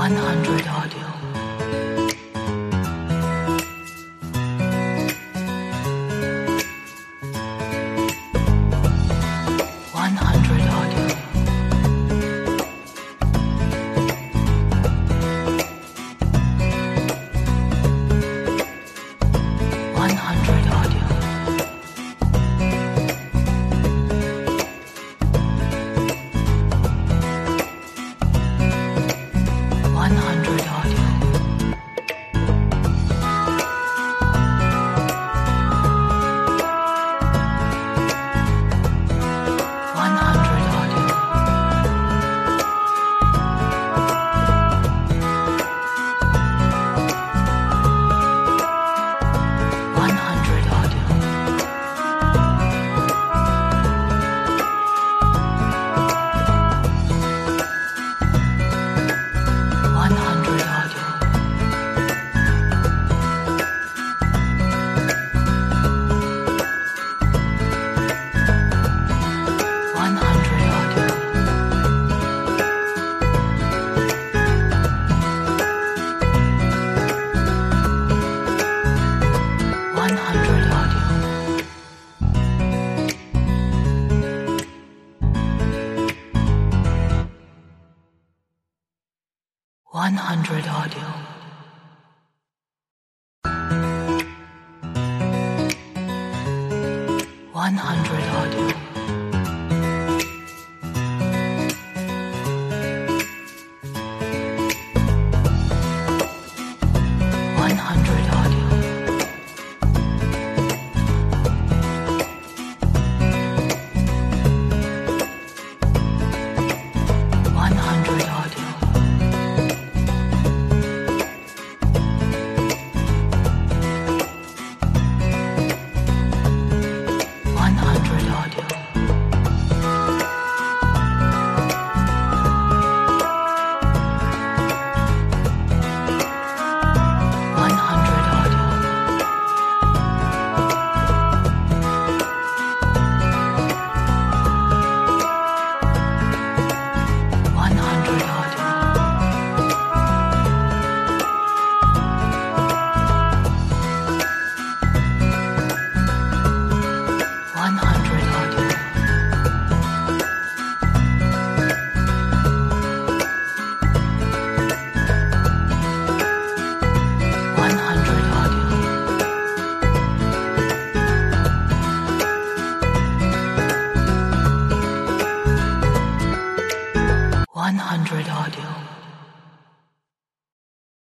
100 audio. 100 audio. 100 audio. 100 audio. 100 audio. 100 audio. 100 audio. 100 audio. 100 audio. 100 audio. 100 audio. 100 audio. 100 audio. 100 audio. 100 audio. 100 audio. 100 audio. 100 audio. 100 audio.